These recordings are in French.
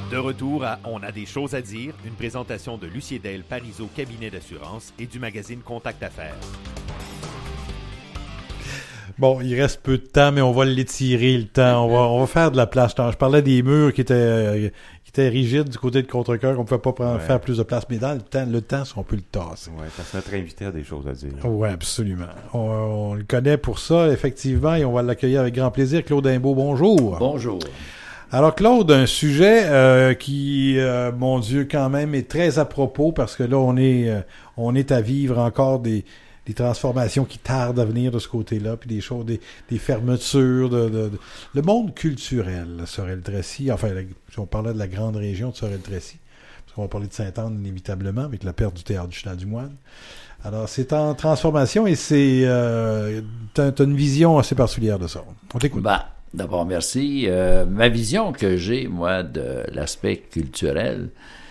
De retour à On a des choses à dire, une présentation de Lucier-Dale Parizeau Cabinet d'assurance et du magazine Contact Affaires. Bon, il reste peu de temps, mais on va l'étirer le temps. On va faire de la place. Je parlais des murs qui étaient rigides du côté de Contrecœur, qu'on ne pouvait pas faire plus de place. Mais dans le temps, si on peut le tasser. Oui, parce que notre invité a des choses à dire. Oui, absolument. On le connaît pour ça, effectivement, et on va l'accueillir avec grand plaisir. Claude Imbeau, bonjour. Bonjour. Alors, Claude, un sujet qui, mon Dieu, quand même, est très à propos, parce que là, on est à vivre encore des transformations qui tardent à venir de ce côté-là, puis des choses, des fermetures, le monde culturel, Sorel-Tracy, enfin, si on parlait de la grande région de Sorel-Tracy, parce qu'on va parler de Sainte-Anne inévitablement, avec la perte du théâtre du Chenal du Moine. Alors, c'est en transformation et t'as une vision assez particulière de ça. On t'écoute. D'abord, merci. Ma vision que j'ai, moi, de l'aspect culturel,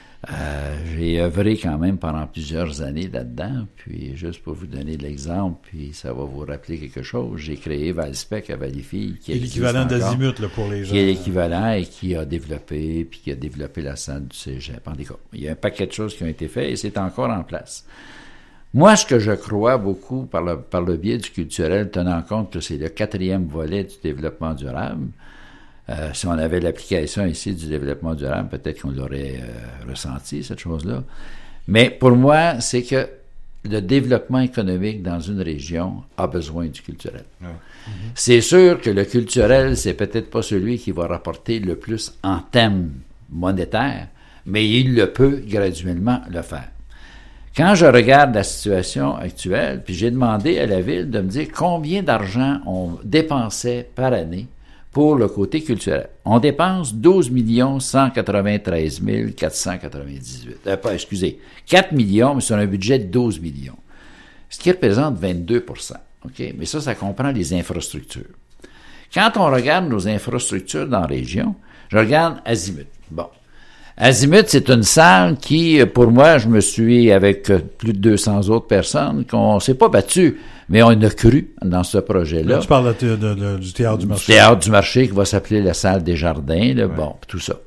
j'ai œuvré quand même pendant plusieurs années là-dedans, puis juste pour vous donner de l'exemple, puis ça va vous rappeler quelque chose, j'ai créé Valspec à Valleyfield, qui est l'équivalent d'Azimut là, pour les gens. Qui est l'équivalent et qui a développé la salle du Cégep. En tout cas, il y a un paquet de choses qui ont été faites et c'est encore en place. Moi, ce que je crois beaucoup par le biais du culturel, tenant compte que c'est le 4e volet du développement durable, si on avait l'application ici du développement durable, peut-être qu'on l'aurait ressenti, cette chose-là. Mais pour moi, c'est que le développement économique dans une région a besoin du culturel. Ouais. Mm-hmm. C'est sûr que le culturel, c'est peut-être pas celui qui va rapporter le plus en termes monétaires, mais il le peut graduellement le faire. Quand je regarde la situation actuelle, puis j'ai demandé à la Ville de me dire combien d'argent on dépensait par année pour le côté culturel. On dépense 12 193 498. 4 millions, mais sur un budget de 12 millions. Ce qui représente 22 %. OK? Mais ça comprend les infrastructures. Quand on regarde nos infrastructures dans la région, je regarde Azimut. Bon. Azimut, c'est une salle qui, pour moi, je me suis, avec plus de 200 autres personnes, qu'on s'est pas battu, mais on a cru dans ce projet-là. Là, tu parles du Théâtre du Marché. Du Théâtre du Marché qui va s'appeler la salle des Jardins, là, bon, tout ça.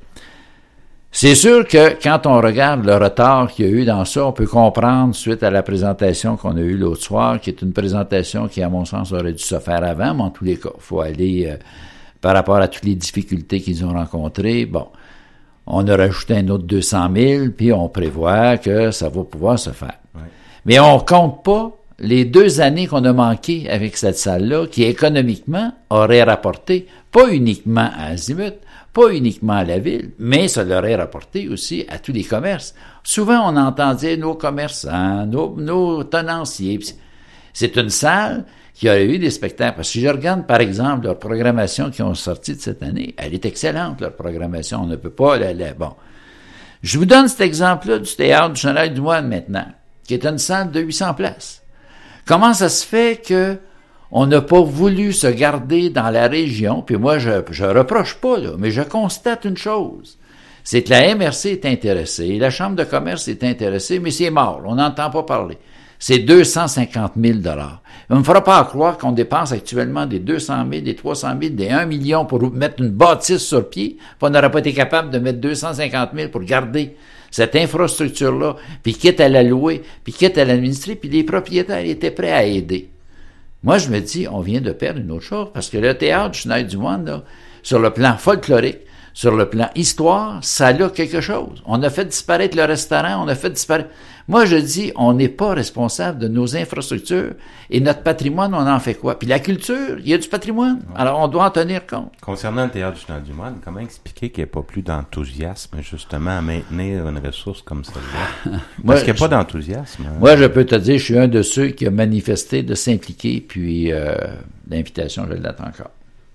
C'est sûr que quand on regarde le retard qu'il y a eu dans ça, on peut comprendre, suite à la présentation qu'on a eue l'autre soir, qui est une présentation qui, à mon sens, aurait dû se faire avant, mais en tous les cas, il faut aller par rapport à toutes les difficultés qu'ils ont rencontrées, bon. On a rajouté un autre 200 000, puis on prévoit que ça va pouvoir se faire. Ouais. Mais on compte pas les 2 années qu'on a manquées avec cette salle-là, qui économiquement aurait rapporté, pas uniquement à Azimut, pas uniquement à la ville, mais ça l'aurait rapporté aussi à tous les commerces. Souvent, on entend dire nos commerçants, nos tenanciers. C'est une salle qui aurait eu des spectacles. Parce que si je regarde, par exemple, leur programmation qui ont sorti de cette année, elle est excellente, leur programmation. On ne peut pas... Bon. Je vous donne cet exemple-là du théâtre du Chenal du Moine maintenant, qui est une salle de 800 places. Comment ça se fait que on n'a pas voulu se garder dans la région? Puis moi, je reproche pas, là, mais je constate une chose. C'est que la MRC est intéressée, la Chambre de commerce est intéressée, mais c'est mort. On n'entend pas parler. C'est 250 000 $. On ne me fera pas croire qu'on dépense actuellement des 200 000, des 300 000, des 1 million pour mettre une bâtisse sur pied, puis on n'aurait pas été capable de mettre 250 000 pour garder cette infrastructure-là, puis quitte à la louer, puis quitte à l'administrer, puis les propriétaires étaient prêts à aider. Moi, je me dis, on vient de perdre une autre chose, parce que le théâtre du Chenal du Moine, là, sur le plan folklorique, sur le plan histoire, ça a quelque chose. On a fait disparaître le restaurant, on a fait disparaître... Moi, je dis, on n'est pas responsable de nos infrastructures et notre patrimoine, on en fait quoi? Puis la culture, il y a du patrimoine. Ouais. Alors, on doit en tenir compte. Concernant le théâtre du Chenal du Moine, comment expliquer qu'il n'y ait pas plus d'enthousiasme, justement, à maintenir une ressource comme celle-là? Parce qu'il n'y a pas d'enthousiasme. Hein? Moi, je peux te dire, je suis un de ceux qui a manifesté de s'impliquer, puis l'invitation, je l'attends encore.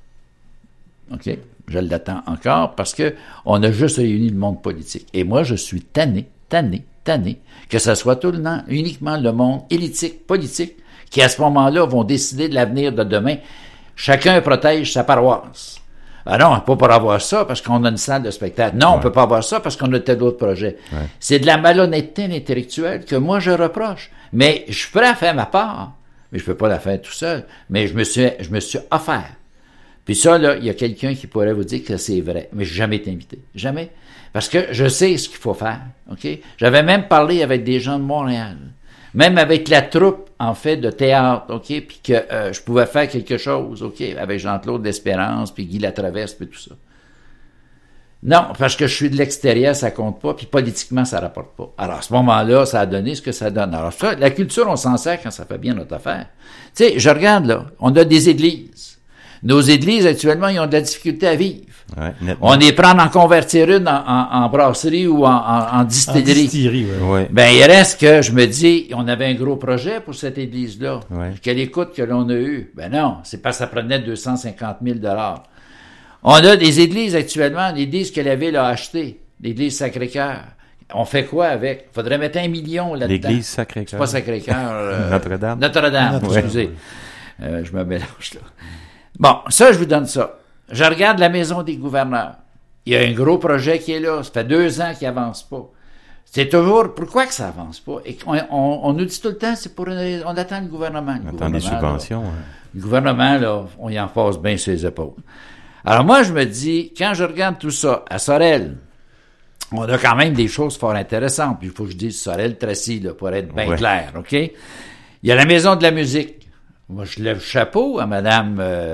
OK? Je l'attends encore parce que on a juste réuni le monde politique. Et moi, je suis tanné, que ce soit tout le temps uniquement le monde élitique, politique, qui à ce moment-là vont décider de l'avenir de demain. Chacun protège sa paroisse. Ah non, on peut pas avoir ça parce qu'on a une salle de spectacle. Non, on peut pas avoir ça parce qu'on a tel autre projet. Ouais. C'est de la malhonnêteté intellectuelle que moi je reproche. Mais je suis prêt à faire ma part, mais je peux pas la faire tout seul. Mais je me suis offert Puis ça, là, il y a quelqu'un qui pourrait vous dire que c'est vrai, mais j'ai jamais été invité. Jamais. Parce que je sais ce qu'il faut faire, OK? J'avais même parlé avec des gens de Montréal. Même avec la troupe, en fait, de théâtre, OK? Puis que je pouvais faire quelque chose, OK? Avec Jean-Claude L'Espérance, puis Guy Latraverse, puis tout ça. Non, parce que je suis de l'extérieur, ça compte pas, puis politiquement, ça rapporte pas. Alors, à ce moment-là, ça a donné ce que ça donne. Alors, ça, la culture, on s'en sert quand ça fait bien notre affaire. Tu sais, je regarde, là, on a des églises. Nos églises, actuellement, ils ont de la difficulté à vivre. Ouais, on les prend en convertir une en brasserie ou en distillerie. En distillerie, oui. Ouais. Ben, il reste que, je me dis, on avait un gros projet pour cette église-là. Ouais. Quelle écoute que l'on a eue. Ben non, c'est parce que ça prenait 250 000 $. On a des églises actuellement, l'église que la ville a achetée, l'église Sacré-Cœur. On fait quoi avec? Faudrait mettre 1 million là-dedans. L'église Sacré-Cœur. C'est pas Sacré-Cœur. Notre-Dame. Notre-Dame, Ouais. excusez. Je me mélange là. Bon, ça, je vous donne ça. Je regarde la maison des gouverneurs. Il y a un gros projet qui est là. Ça fait 2 ans qu'il avance pas. C'est toujours, pourquoi que ça avance pas? Et on nous dit tout le temps, c'est pour on attend le gouvernement. On attend des subventions. Là, le gouvernement, là, on y en passe bien sur les épaules. Alors moi, je me dis, quand je regarde tout ça, à Sorel, on a quand même des choses fort intéressantes. Puis il faut que je dise Sorel-Tracy, là, pour être bien clair, OK? Il y a la Maison de la musique. Moi, je lève le chapeau à Madame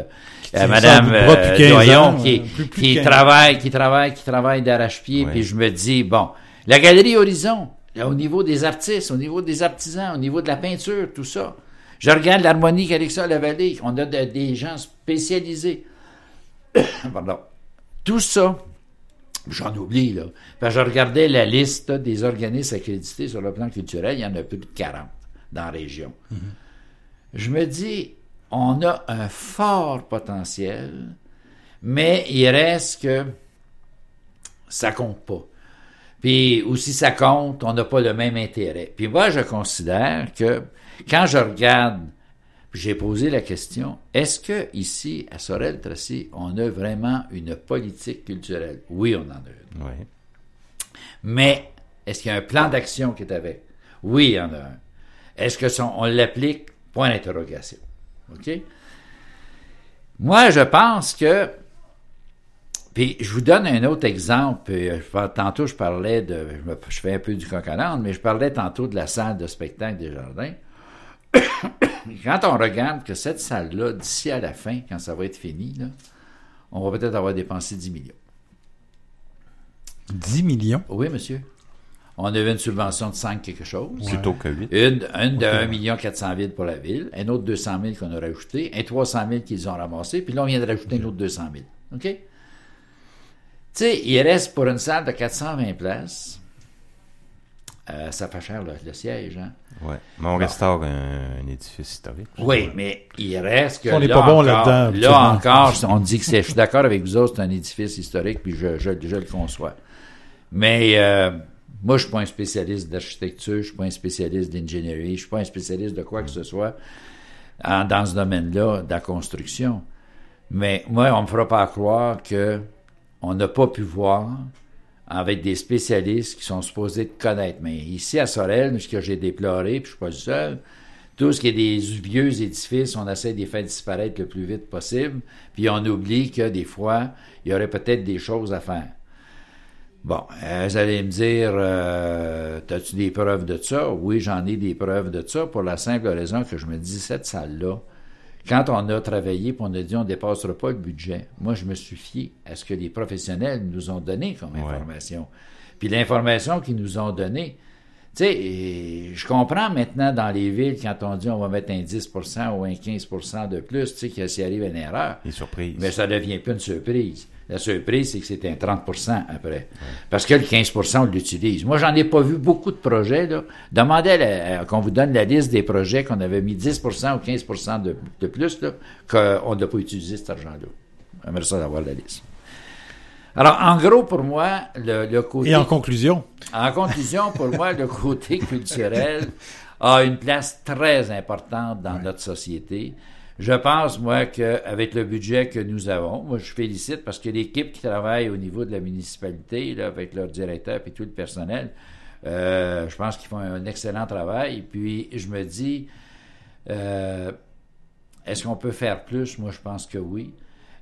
Doyon, qui travaille d'arrache-pied, puis je me dis, bon, la Galerie Horizon, là, au niveau des artistes, au niveau des artisans, au niveau de la peinture, tout ça. Je regarde l'harmonie Alexa-Lavallée, on a des gens spécialisés. Pardon. Tout ça, j'en oublie, là. Parce que je regardais la liste des organismes accrédités sur le plan culturel, il y en a plus de 40 dans la région. Mm-hmm. Je me dis, on a un fort potentiel, mais il reste que ça compte pas. Puis, ou si ça compte, on n'a pas le même intérêt. Puis moi, je considère que quand je regarde, j'ai posé la question, est-ce que ici, à Sorel-Tracy, on a vraiment une politique culturelle? Oui, on en a une. Oui. Mais, est-ce qu'il y a un plan d'action qui est avec? Oui, il y en a un. Est-ce que on l'applique? Point d'interrogation. OK? Moi, je pense que... Puis, je vous donne un autre exemple. Tantôt, je parlais je fais un peu du coq à l'âne, mais je parlais tantôt de la salle de spectacle des Jardins. Quand on regarde que cette salle-là, d'ici à la fin, quand ça va être fini, là, on va peut-être avoir dépensé 10 millions. 10 millions? Oui, monsieur. On avait une subvention de 5 quelque chose. Plutôt que 8. Une de 1 400 000 pour la ville, un autre 200 000 qu'on a rajouté, un 300 000 qu'ils ont ramassé, puis là, on vient de rajouter un autre 200 000. OK? Tu sais, il reste pour une salle de 420 places. Ça fait cher le siège, hein? Oui. Mais on restaure un édifice historique. Oui, mais il reste que. On n'est pas bon là-dedans. Là encore, on dit que je suis d'accord avec vous autres, c'est un édifice historique, puis je le conçois. Mais moi, je suis pas un spécialiste d'architecture, je suis pas un spécialiste d'ingénierie, je suis pas un spécialiste de quoi que ce soit dans ce domaine-là, de la construction. Mais moi, on me fera pas croire que on n'a pas pu voir avec des spécialistes qui sont supposés connaître. Mais ici, à Sorel, ce que j'ai déploré, puis je suis pas le seul, tout ce qui est des vieux édifices, on essaie de les faire disparaître le plus vite possible, puis on oublie que des fois, il y aurait peut-être des choses à faire. Bon, vous allez me dire, as-tu des preuves de ça? Oui, j'en ai des preuves de ça, pour la simple raison que je me dis, cette salle-là, quand on a travaillé et on a dit on ne dépassera pas le budget, moi, je me suis fié à ce que les professionnels nous ont donné comme information. Puis l'information qu'ils nous ont donnée, tu sais, je comprends maintenant dans les villes, quand on dit on va mettre un 10% ou un 15% de plus, tu sais, qu'il s'y arrive une erreur. Une surprise. Mais ça ne devient plus une surprise. La surprise, c'est que c'est un 30% après. Ouais. Parce que le 15%, on l'utilise. Moi, j'en ai pas vu beaucoup de projets, là. Demandez qu'on vous donne la liste des projets qu'on avait mis 10% ou 15% de plus, là, qu'on n'a pas utilisé cet argent-là. J'aimerais ça d'avoir la liste. Alors, en gros, pour moi, le côté... Et en conclusion? En conclusion, pour moi, le côté culturel a une place très importante dans notre société. Je pense, moi, qu'avec le budget que nous avons, moi, je félicite parce que l'équipe qui travaille au niveau de la municipalité, là, avec leur directeur et tout le personnel, je pense qu'ils font un excellent travail. Puis, je me dis, est-ce qu'on peut faire plus? Moi, je pense que oui.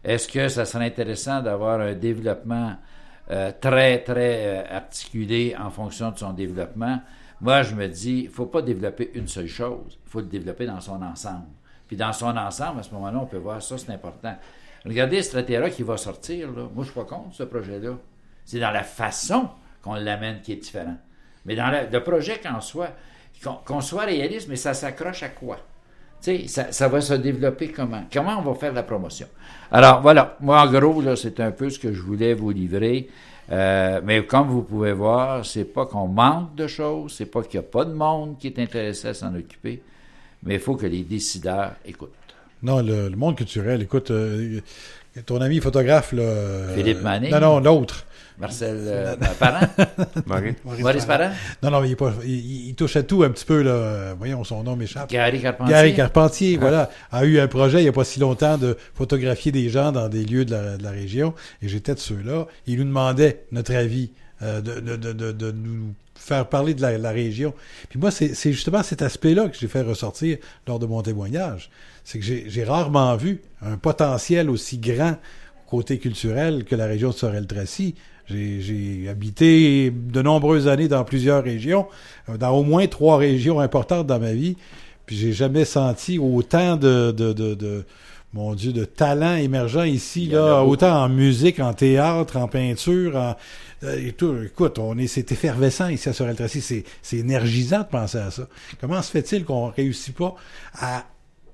Est-ce que ça serait intéressant d'avoir un développement très, très articulé en fonction de son développement? Moi, je me dis, il ne faut pas développer une seule chose. Il faut le développer dans son ensemble. Puis dans son ensemble, à ce moment-là, on peut voir ça, c'est important. Regardez Stratera qui va sortir, là. Moi, je ne suis pas contre ce projet-là. C'est dans la façon qu'on l'amène qui est différent. Mais dans le projet qu'en soit, qu'on soit réaliste, mais ça s'accroche à quoi? Tu sais, ça va se développer comment? Comment on va faire la promotion? Alors, voilà. Moi, en gros, là, c'est un peu ce que je voulais vous livrer. Mais comme vous pouvez voir, c'est pas qu'on manque de choses, c'est pas qu'il n'y a pas de monde qui est intéressé à s'en occuper, mais il faut que les décideurs écoutent. Non, le monde culturel, écoute, ton ami photographe, là... Philippe Manning? Non, l'autre. Marcel Parent? Maurice Parent? Non, mais il touche à tout un petit peu, là. Voyons, son nom m'échappe. Gary Carpentier. Gary Carpentier, voilà, a eu un projet il n'y a pas si longtemps de photographier des gens dans des lieux de la région, et j'étais de ceux-là. Il nous demandait notre avis, de nous faire parler de la région. Puis moi, c'est justement cet aspect-là que j'ai fait ressortir lors de mon témoignage. C'est que j'ai rarement vu un potentiel aussi grand côté culturel que la région de Sorel-Tracy. J'ai habité de nombreuses années dans plusieurs régions, dans au moins 3 régions importantes dans ma vie, puis j'ai jamais senti autant mon Dieu, de talent émergent ici, là, autant en musique, en théâtre, en peinture, et tout. Écoute, c'est effervescent ici à Sorel-Tracy, c'est énergisant de penser à ça. Comment se fait-il qu'on réussit pas à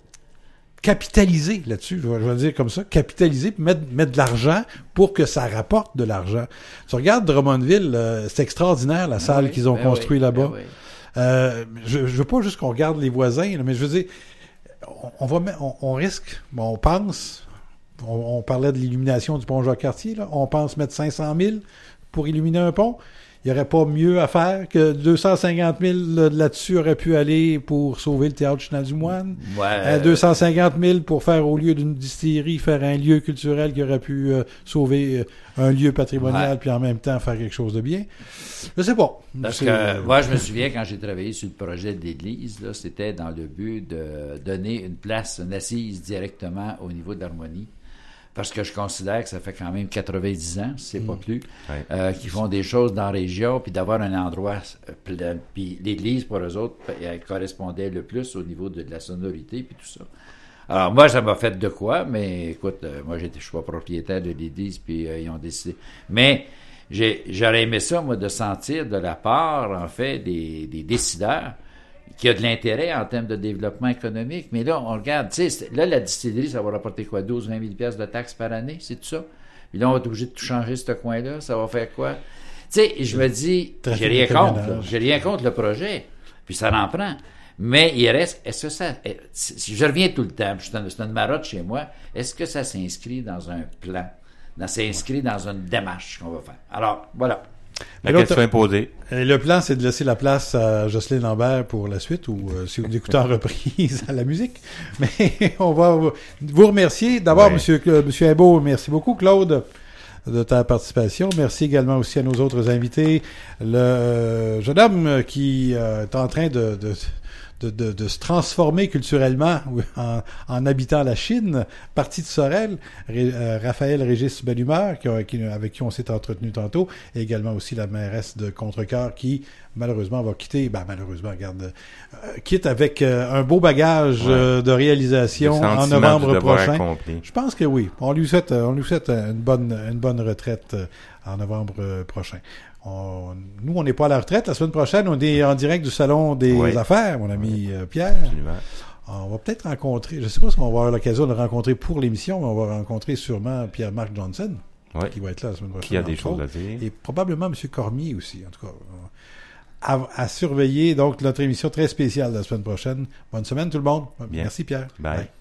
capitaliser là-dessus, je vais le dire comme ça, capitaliser, puis mettre de l'argent pour que ça rapporte de l'argent. Tu regardes Drummondville, c'est extraordinaire la salle qu'ils ont construite là-bas. Je veux pas juste qu'on regarde les voisins, là, mais je veux dire, on risque, on pense, on parlait de l'illumination du pont Jacques-Cartier, là, on pense mettre 500 000 pour illuminer un pont. Il n'y aurait pas mieux à faire que 250 000 là-dessus aurait pu aller pour sauver le théâtre Chenal du Moine. 250 000 pour faire, au lieu d'une distillerie, faire un lieu culturel qui aurait pu sauver un lieu patrimonial, puis en même temps faire quelque chose de bien. Je sais pas. Parce que moi, je me souviens quand j'ai travaillé sur le projet de l'église, là, c'était dans le but de donner une place, une assise directement au niveau de l'harmonie. Parce que je considère que ça fait quand même 90 ans, si c'est pas plus, qu'ils font des choses dans la région, puis d'avoir un endroit plein. Puis l'église, pour eux autres, elle correspondait le plus au niveau de la sonorité, puis tout ça. Alors moi, ça m'a fait de quoi, mais écoute, moi, je suis pas propriétaire de l'église, puis ils ont décidé. Mais j'aurais aimé ça, moi, de sentir de la part, en fait, des décideurs, qu'il y a de l'intérêt en termes de développement économique. Mais là, on regarde, tu sais, là, la distillerie, ça va rapporter quoi? 12-20 000 piastres de taxes par année, c'est tout ça? Puis là, on va être obligé de tout changer, ce coin-là. Ça va faire quoi? Tu sais, je me dis, j'ai rien contre le projet. Puis ça en prend. Mais il reste, est-ce que ça, si je reviens tout le temps, puis c'est une marotte chez moi, est-ce que ça s'inscrit dans un plan? Ça s'inscrit dans une démarche qu'on va faire. Alors, voilà. La question est posée. Le plan, c'est de laisser la place à Jocelyne Lambert pour la suite, ou si vous écoutez en reprise à la musique. Mais on va vous remercier. D'abord, Monsieur Imbeau, merci beaucoup, Claude, de ta participation. Merci également aussi à nos autres invités. Le jeune homme qui est en train de se transformer culturellement en habitant la Chine, parti de Sorel, Raphaël Régis Bellumeur, avec qui on s'est entretenu tantôt, et également aussi la mairesse de Contrecoeur qui, malheureusement, va quitter, quitte avec un beau bagage de réalisation en novembre prochain. Je pense que oui. On lui souhaite une bonne retraite en novembre prochain. Nous, on n'est pas à la retraite. La semaine prochaine, on est en direct du Salon des Affaires, mon ami Pierre. Absolument. On va peut-être rencontrer, je ne sais pas si on va avoir l'occasion de le rencontrer pour l'émission, mais on va rencontrer sûrement Pierre-Marc Johnson, qui va être là la semaine prochaine. Qui a des choses à dire. Et probablement M. Cormier aussi, en tout cas. À surveiller, donc, notre émission très spéciale la semaine prochaine. Bonne semaine, tout le monde. Bien. Merci, Pierre. Bye.